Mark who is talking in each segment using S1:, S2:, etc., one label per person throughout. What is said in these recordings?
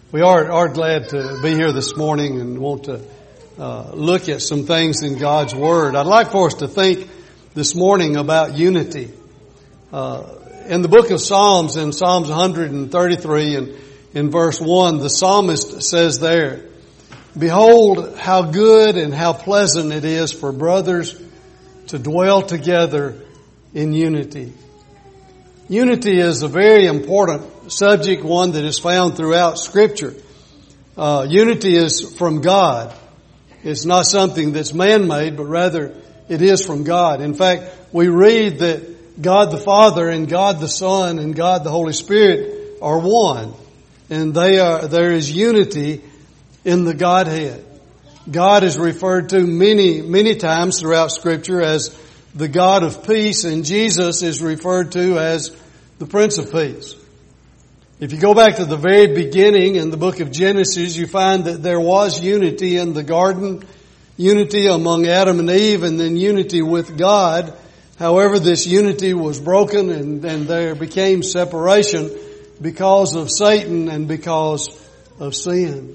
S1: We are glad to be here this morning and want to look at some things in God's Word. I'd like for us to think this morning about unity. In the book of Psalms, in Psalms 133 and in verse 1, the psalmist says there, "Behold, how good and how pleasant it is for brothers to dwell together in unity." Unity is a very important subject, one that is found throughout Scripture. Unity is from God. It's not something that's man-made, but rather it is from God. In fact, we read that God the Father and God the Son and God the Holy Spirit are one. And there is unity in the Godhead. God is referred to many times throughout Scripture as the God of peace, and Jesus is referred to as the Prince of Peace. If you go back to the very beginning in the book of Genesis, you find that there was unity in the garden, unity among Adam and Eve, and then unity with God. However, this unity was broken and there became separation because of Satan and because of sin.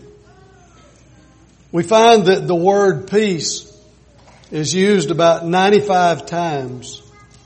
S1: We find that the word peace is used about 95 times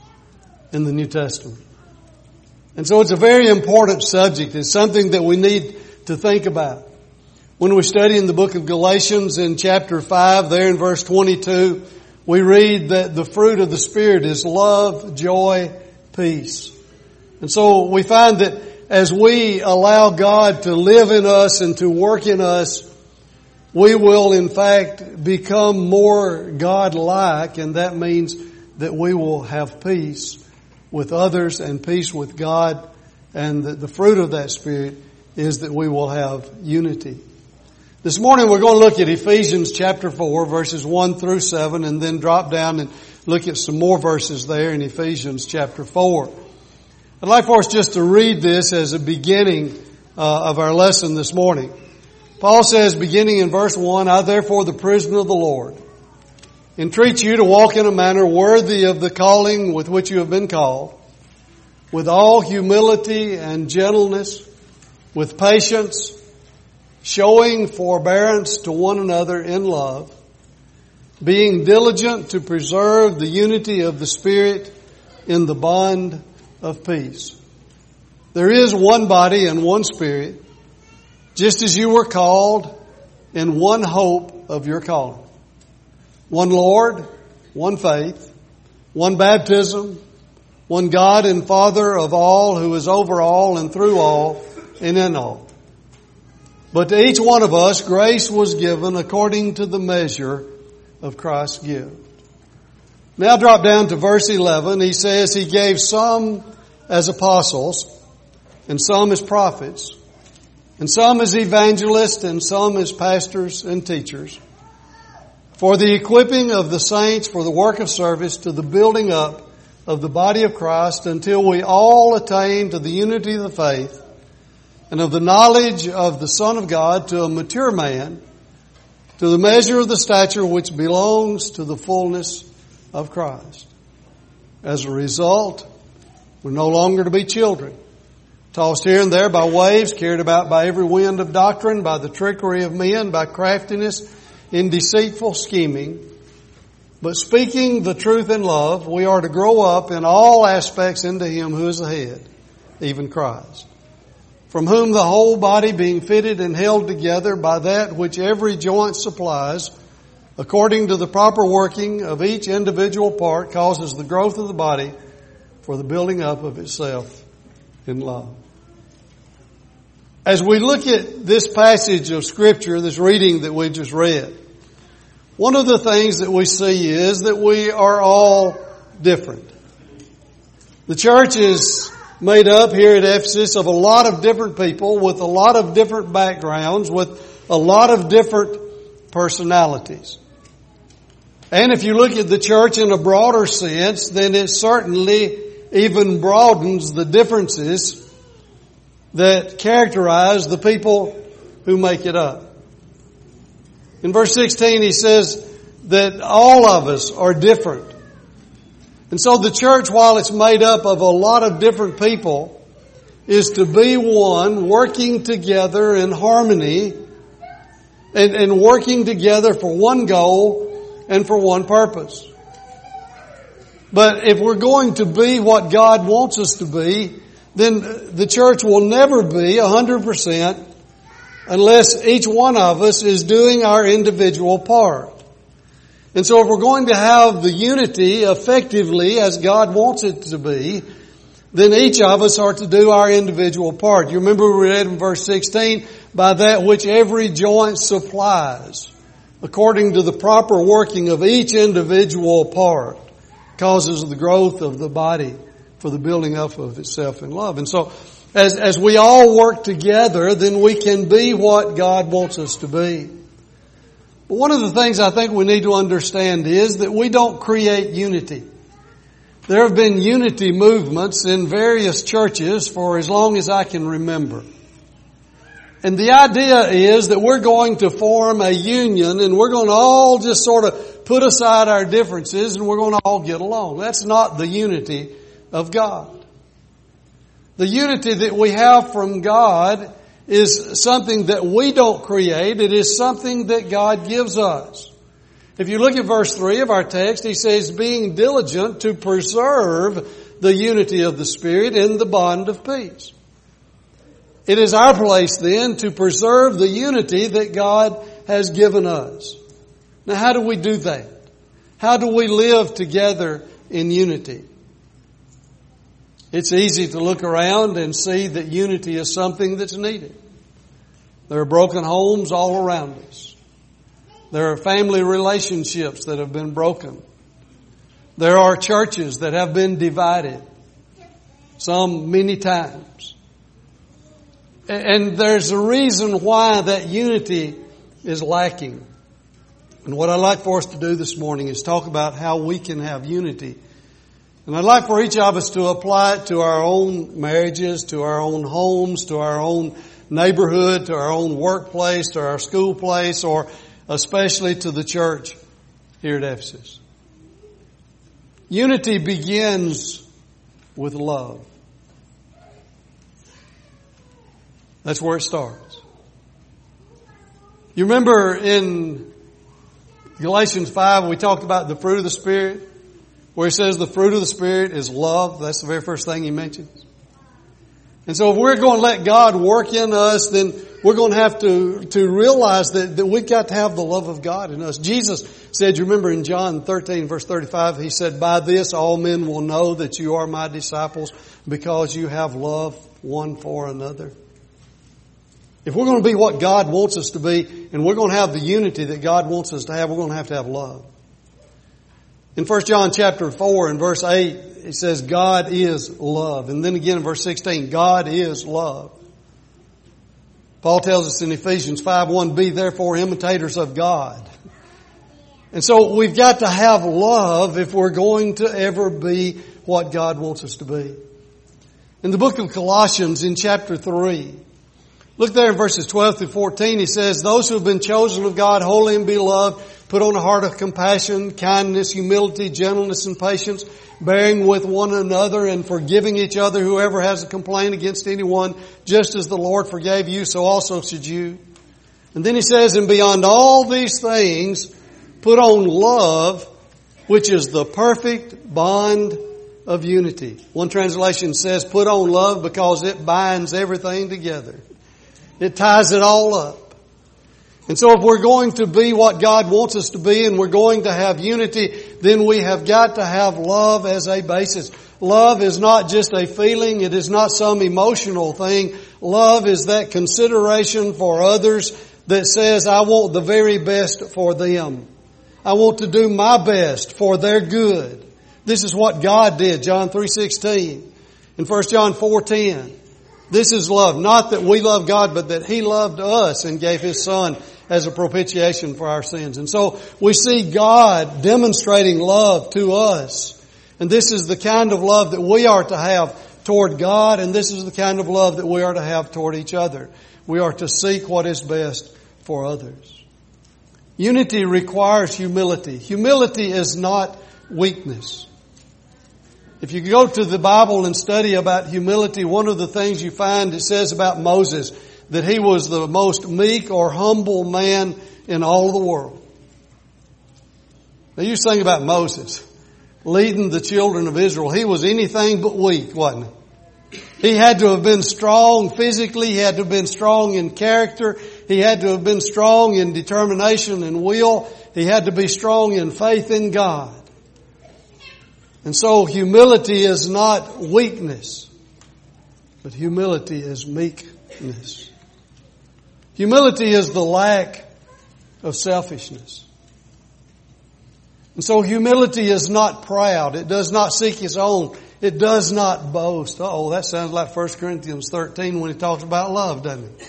S1: in the New Testament. And so it's a very important subject. It's something that we need to think about. When we study in the book of Galatians in chapter 5, there in verse 22, we read that the fruit of the Spirit is love, joy, peace. And so we find that as we allow God to live in us and to work in us, we will in fact become more God-like, and that means that we will have peace with others and peace with God, and the fruit of that Spirit is that we will have unity. This morning we're going to look at Ephesians chapter 4 verses 1 through 7 and then drop down and look at some more verses there in Ephesians chapter 4. I'd like for us just to read this as a beginning of our lesson this morning. Paul says, beginning in verse 1, "I therefore, the prisoner of the Lord, entreat you to walk in a manner worthy of the calling with which you have been called, with all humility and gentleness, with patience, showing forbearance to one another in love, being diligent to preserve the unity of the Spirit in the bond of peace. There is one body and one Spirit, just as you were called in one hope of your calling. One Lord, one faith, one baptism, one God and Father of all, who is over all and through all and in all. But to each one of us grace was given according to the measure of Christ's gift." Now drop down to verse 11. He says, "He gave some as apostles, and some as prophets, and some as evangelists, and some as pastors and teachers, for the equipping of the saints for the work of service, to the building up of the body of Christ, until we all attain to the unity of the faith and of the knowledge of the Son of God, to a mature man, to the measure of the stature which belongs to the fullness of Christ." As a result, we're no longer to be children, tossed here and there by waves, carried about by every wind of doctrine, by the trickery of men, by craftiness in deceitful scheming. But speaking the truth in love, we are to grow up in all aspects into Him who is the head, even Christ, from whom the whole body, being fitted and held together by that which every joint supplies, according to the proper working of each individual part, causes the growth of the body for the building up of itself in love. As we look at this passage of Scripture, this reading that we just read, one of the things that we see is that we are all different. The church is made up here at Ephesus of a lot of different people with a lot of different backgrounds, with a lot of different personalities. And if you look at the church in a broader sense, then it certainly even broadens the differences that characterize the people who make it up. In verse 16 he says that all of us are different. And so the church, while it's made up of a lot of different people, is to be one, working together in harmony and working together for one goal and for one purpose. But if we're going to be what God wants us to be, then the church will never be 100% unless each one of us is doing our individual part. And so if we're going to have the unity effectively as God wants it to be, then each of us are to do our individual part. You remember we read in verse 16, by that which every joint supplies, according to the proper working of each individual part, causes the growth of the body for the building up of itself in love. And so as we all work together, then we can be what God wants us to be. But one of the things I think we need to understand is that we don't create unity. There have been unity movements in various churches for as long as I can remember. And the idea is that we're going to form a union and we're going to all just sort of put aside our differences and we're going to all get along. That's not the unity of God. The unity that we have from God is something that we don't create. It is something that God gives us. If you look at verse 3 of our text, he says, being diligent to preserve the unity of the Spirit in the bond of peace. It is our place then to preserve the unity that God has given us. Now how do we do that? How do we live together in unity? It's easy to look around and see that unity is something that's needed. There are broken homes all around us. There are family relationships that have been broken. There are churches that have been divided, some many times. And there's a reason why that unity is lacking. And what I'd like for us to do this morning is talk about how we can have unity. And I'd like for each of us to apply it to our own marriages, to our own homes, to our own neighborhood, to our own workplace, to our school place, or especially to the church here at Ephesus. Unity begins with love. That's where it starts. You remember in Galatians 5, we talked about the fruit of the Spirit, where he says the fruit of the Spirit is love. That's the very first thing he mentions. And so if we're going to let God work in us, then we're going to have to realize that we've got to have the love of God in us. Jesus said, you remember in John 13 verse 35, he said, by this all men will know that you are my disciples because you have love one for another. If we're going to be what God wants us to be, and we're going to have the unity that God wants us to have, we're going to have love. In 1 John chapter 4 and verse 8, it says, God is love. And then again in verse 16, God is love. Paul tells us in Ephesians 5:1, be therefore imitators of God. And so we've got to have love if we're going to ever be what God wants us to be. In the book of Colossians in chapter 3, look there in verses 12 through 14, he says, those who have been chosen of God, holy and beloved, put on a heart of compassion, kindness, humility, gentleness, and patience, bearing with one another and forgiving each other, whoever has a complaint against anyone, just as the Lord forgave you, so also should you. And then he says, and beyond all these things, put on love, which is the perfect bond of unity. One translation says, put on love because it binds everything together. It ties it all up. And so if we're going to be what God wants us to be and we're going to have unity, then we have got to have love as a basis. Love is not just a feeling. It is not some emotional thing. Love is that consideration for others that says, I want the very best for them. I want to do my best for their good. This is what God did, John 3:16. In 1 John 4:10. This is love. Not that we love God, but that He loved us and gave His Son as a propitiation for our sins. And so we see God demonstrating love to us. And this is the kind of love that we are to have toward God, and this is the kind of love that we are to have toward each other. We are to seek what is best for others. Unity requires humility. Humility is not weakness. If you go to the Bible and study about humility, one of the things you find it says about Moses that he was the most meek or humble man in all of the world. Now you think about Moses leading the children of Israel. He was anything but weak, wasn't he? He had to have been strong physically. He had to have been strong in character. He had to have been strong in determination and will. He had to be strong in faith in God. And so humility is not weakness, but humility is meekness. Humility is the lack of selfishness. And so humility is not proud. It does not seek its own. It does not boast. Oh, that sounds like 1 Corinthians 13 when he talks about love, doesn't it?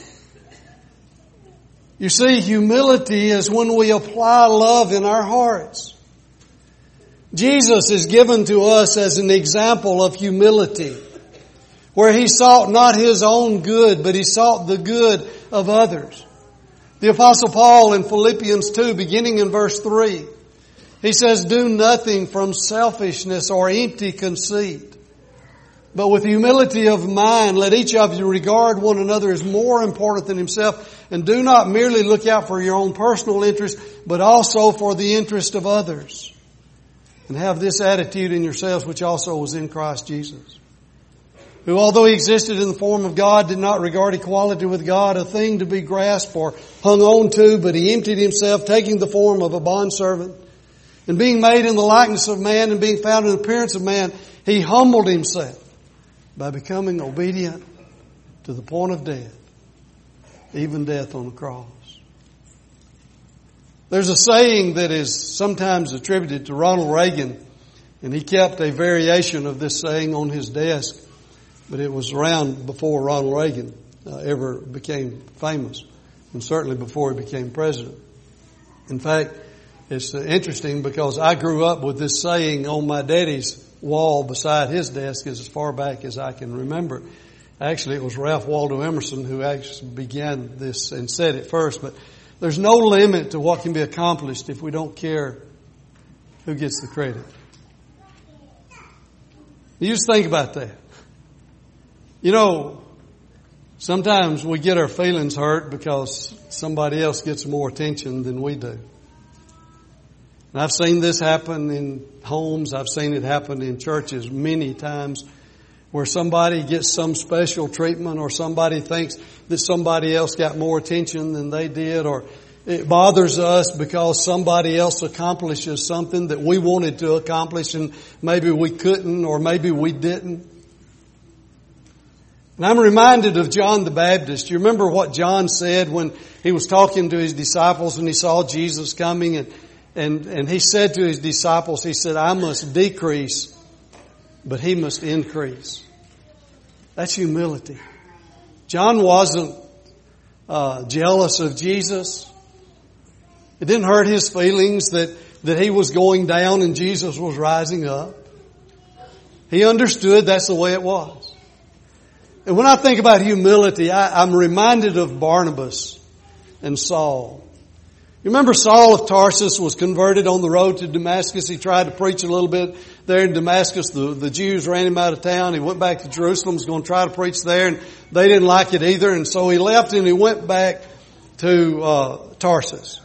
S1: You see, humility is when we apply love in our hearts. Jesus is given to us as an example of humility, where He sought not His own good, but He sought the good of others. The Apostle Paul in Philippians 2, beginning in verse 3, he says, "Do nothing from selfishness or empty conceit, but with humility of mind, let each of you regard one another as more important than himself, and do not merely look out for your own personal interest, but also for the interest of others. And have this attitude in yourselves, which also was in Christ Jesus, who, although He existed in the form of God, did not regard equality with God a thing to be grasped or hung on to, but He emptied Himself, taking the form of a bondservant. And being made in the likeness of man and being found in the appearance of man, He humbled Himself by becoming obedient to the point of death, even death on the cross." There's a saying that is sometimes attributed to Ronald Reagan, and he kept a variation of this saying on his desk, but it was around before Ronald Reagan ever became famous, and certainly before he became president. In fact, it's interesting because I grew up with this saying on my daddy's wall beside his desk as far back as I can remember. Actually, it was Ralph Waldo Emerson who actually began this and said it first, but there's no limit to what can be accomplished if we don't care who gets the credit. You just think about that. You know, sometimes we get our feelings hurt because somebody else gets more attention than we do. And I've seen this happen in homes. I've seen it happen in churches many times, where somebody gets some special treatment, or somebody thinks that somebody else got more attention than they did, or it bothers us because somebody else accomplishes something that we wanted to accomplish and maybe we couldn't, or maybe we didn't. And I'm reminded of John the Baptist. You remember what John said when he was talking to his disciples and he saw Jesus coming, and he said to his disciples, he said, "I must decrease, but He must increase." That's humility. John wasn't jealous of Jesus. It didn't hurt his feelings that he was going down and Jesus was rising up. He understood that's the way it was. And when I think about humility, I'm reminded of Barnabas and Saul. You remember Saul of Tarsus was converted on the road to Damascus. He tried to preach a little bit there in Damascus. The Jews ran him out of town. He went back to Jerusalem, was going to try to preach there, and they didn't like it either. And so he left and he went back to Tarsus.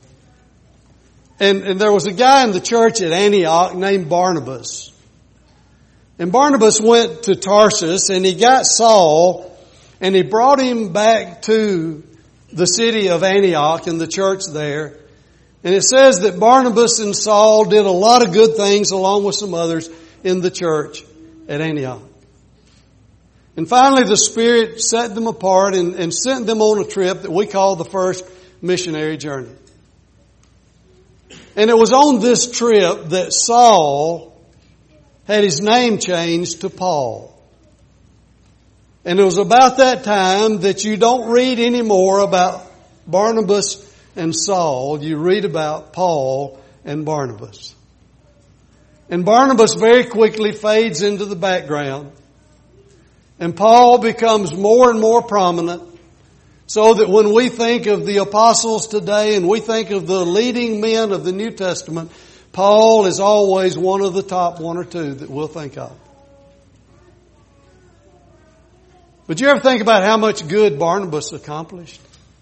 S1: And there was a guy in the church at Antioch named Barnabas. And Barnabas went to Tarsus and he got Saul and he brought him back to the city of Antioch and the church there. And it says that Barnabas and Saul did a lot of good things along with some others in the church at Antioch. And finally the Spirit set them apart and sent them on a trip that we call the first missionary journey. And it was on this trip that Saul had his name changed to Paul. And it was about that time that you don't read anymore about Barnabas and Saul. You read about Paul and Barnabas. And Barnabas very quickly fades into the background. And Paul becomes more and more prominent, so that when we think of the apostles today and we think of the leading men of the New Testament, Paul is always one of the top one or two that we'll think of. But you ever think about how much good Barnabas accomplished?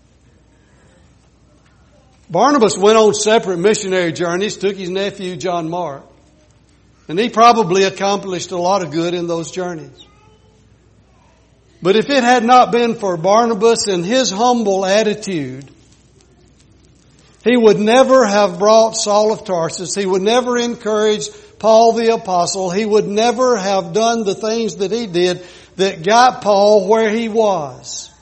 S1: Barnabas went on separate missionary journeys, took his nephew John Mark, and he probably accomplished a lot of good in those journeys. But if it had not been for Barnabas and his humble attitude, he would never have brought Saul of Tarsus. He would never encourage Paul the Apostle. He would never have done the things that he did that got Paul where he was.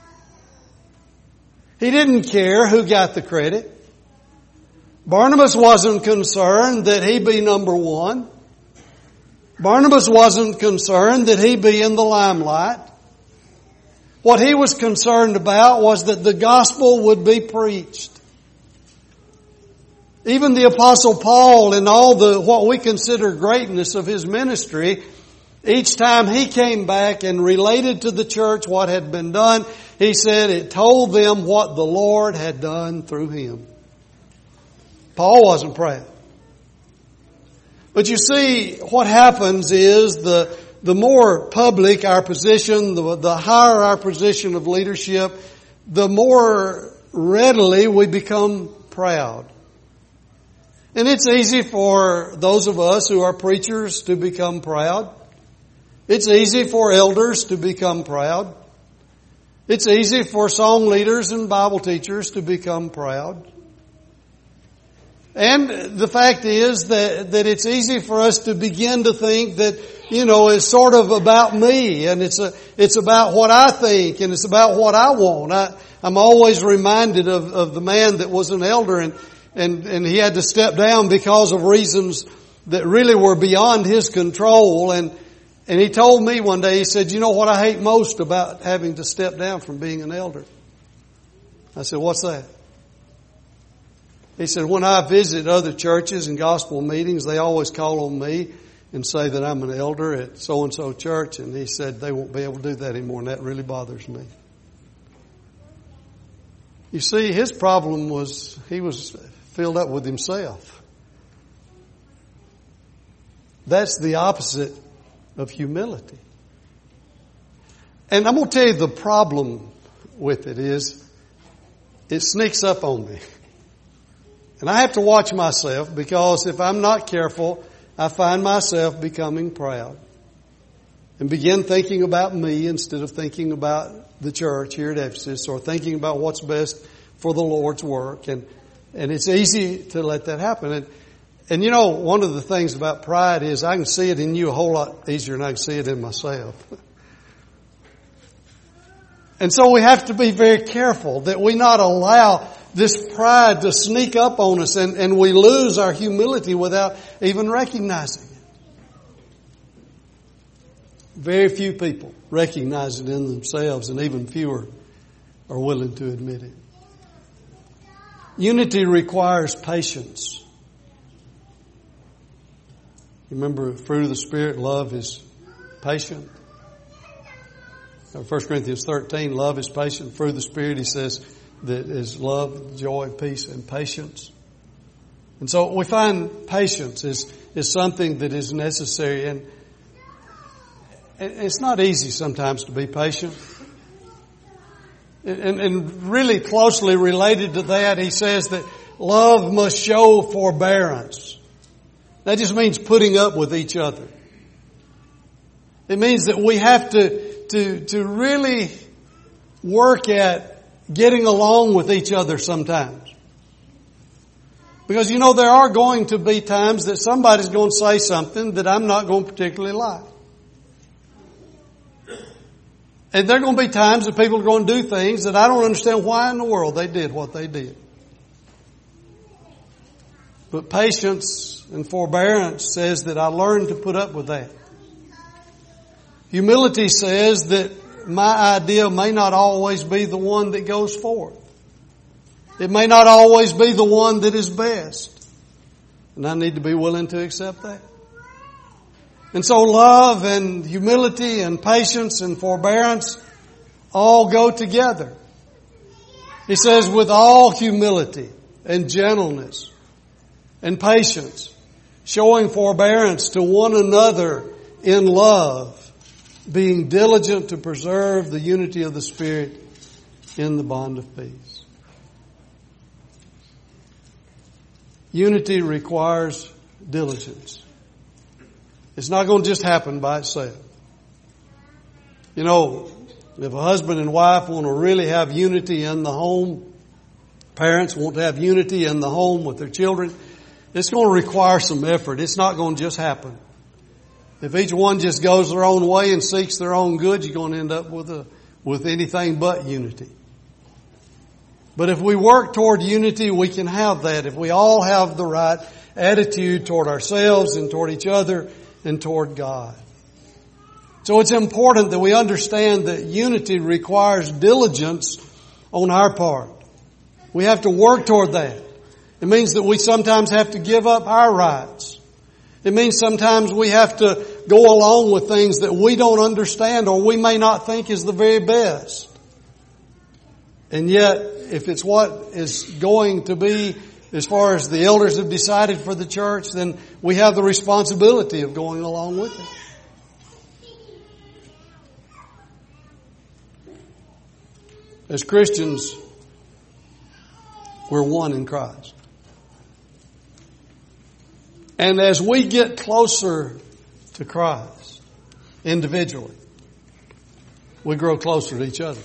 S1: He didn't care who got the credit. Barnabas wasn't concerned that he be number one. Barnabas wasn't concerned that he be in the limelight. What he was concerned about was that the gospel would be preached. Even the Apostle Paul, in all the what we consider greatness of his ministry, each time he came back and related to the church what had been done, he said it told them what the Lord had done through him. Paul wasn't proud. But you see, what happens is the more public our position, the higher our position of leadership, the more readily we become proud. And it's easy for those of us who are preachers to become proud. It's easy for elders to become proud. It's easy for song leaders and Bible teachers to become proud. And the fact is that it's easy for us to begin to think that, it's sort of about me, and it's about what I think, and it's about what I want. I'm always reminded of the man that was an elder, and he had to step down because of reasons that really were beyond his control. And he told me one day, he said, "You know what I hate most about having to step down from being an elder?" I said, "What's that?" He said, "When I visit other churches and gospel meetings, they always call on me and say that I'm an elder at so-and-so church." And he said, "They won't be able to do that anymore, and that really bothers me." You see, his problem was he was filled up with himself. That's the opposite of humility. And I'm going to tell you the problem with it is it sneaks up on me. And I have to watch myself, because if I'm not careful, I find myself becoming proud and begin thinking about me instead of thinking about the church here at Ephesus, or thinking about what's best for the Lord's work. And it's easy to let that happen. And one of the things about pride is I can see it in you a whole lot easier than I can see it in myself. And so we have to be very careful that we not allow this pride to sneak up on us, and we lose our humility without even recognizing it. Very few people recognize it in themselves, and even fewer are willing to admit it. Unity requires patience. Remember, fruit of the Spirit, love is patient. 1 Corinthians 13, love is patient. Fruit of the Spirit, he says, that is love, joy, peace, and patience. And so we find patience is something that is necessary. And it's not easy sometimes to be patient. And really closely related to that, he says that love must show forbearance. That just means putting up with each other. It means that we have to really work at getting along with each other sometimes. Because there are going to be times that somebody's going to say something that I'm not going to particularly like. And there are going to be times that people are going to do things that I don't understand why in the world they did what they did. But patience and forbearance says that I learn to put up with that. Humility says that my idea may not always be the one that goes forth. It may not always be the one that is best. And I need to be willing to accept that. And so love and humility and patience and forbearance all go together. He says with all humility and gentleness, and patience, showing forbearance to one another in love, being diligent to preserve the unity of the Spirit in the bond of peace. Unity requires diligence. It's not going to just happen by itself. You know, if a husband and wife want to really have unity in the home, parents want to have unity in the home with their children, it's going to require some effort. It's not going to just happen. If each one just goes their own way and seeks their own good, you're going to end up with anything but unity. But if we work toward unity, we can have that. If we all have the right attitude toward ourselves and toward each other and toward God. So it's important that we understand that unity requires diligence on our part. We have to work toward that. It means that we sometimes have to give up our rights. It means sometimes we have to go along with things that we don't understand or we may not think is the very best. And yet, if it's what is going to be as far as the elders have decided for the church, then we have the responsibility of going along with it. As Christians, we're one in Christ. And as we get closer to Christ individually, we grow closer to each other.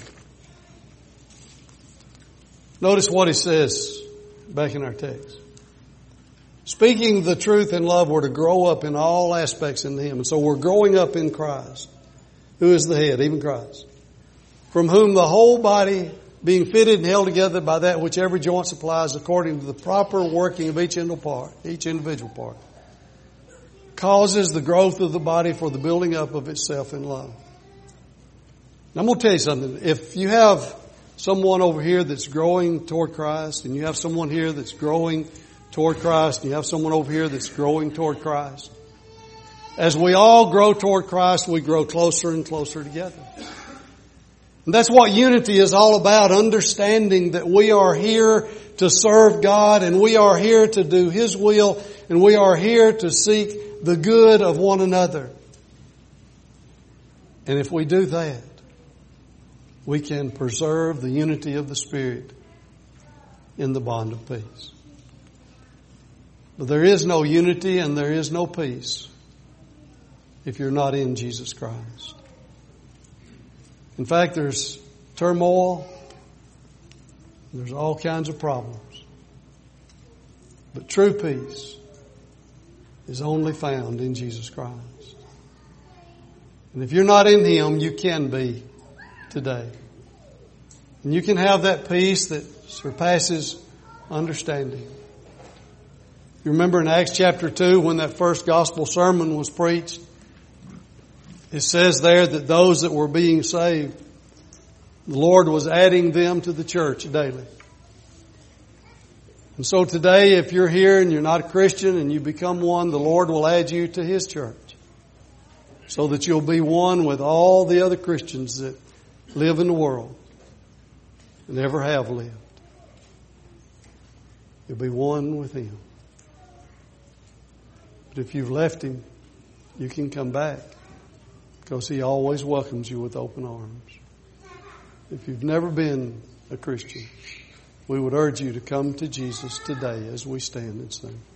S1: Notice what he says back in our text. Speaking the truth in love, we're to grow up in all aspects in Him. And so we're growing up in Christ, who is the head, even Christ, from whom the whole body, being fitted and held together by that which every joint supplies according to the proper working of each individual part, causes the growth of the body for the building up of itself in love. Now, I'm going to tell you something. If you have someone over here that's growing toward Christ, and you have someone here that's growing toward Christ, and you have someone over here that's growing toward Christ, as we all grow toward Christ, we grow closer and closer together. And that's what unity is all about, understanding that we are here to serve God, and we are here to do His will, and we are here to seek the good of one another. And if we do that, we can preserve the unity of the Spirit in the bond of peace. But there is no unity and there is no peace if you're not in Jesus Christ. In fact, there's turmoil. There's all kinds of problems. But true peace is only found in Jesus Christ. And if you're not in Him, you can be today. And you can have that peace that surpasses understanding. You remember in Acts chapter 2 when that first gospel sermon was preached, it says there that those that were being saved, the Lord was adding them to the church daily. And so today, if you're here and you're not a Christian and you become one, the Lord will add you to His church so that you'll be one with all the other Christians that live in the world and ever have lived. You'll be one with Him. But if you've left Him, you can come back because He always welcomes you with open arms. If you've never been a Christian, we would urge you to come to Jesus today as we stand and sing.